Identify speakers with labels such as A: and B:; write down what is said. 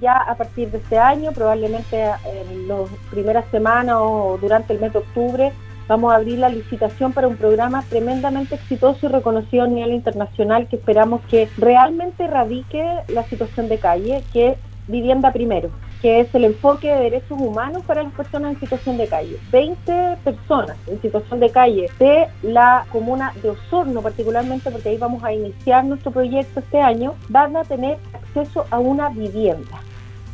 A: ya a partir de este año, probablemente en las primeras semanas o durante el mes de octubre, vamos a abrir la licitación para un programa tremendamente exitoso y reconocido a nivel internacional que esperamos que realmente erradique la situación de calle, que es Vivienda Primero, que es el enfoque de derechos humanos para las personas en situación de calle. 20 personas en situación de calle de la comuna de Osorno, particularmente porque ahí vamos a iniciar nuestro proyecto este año, van a tener acceso a una vivienda.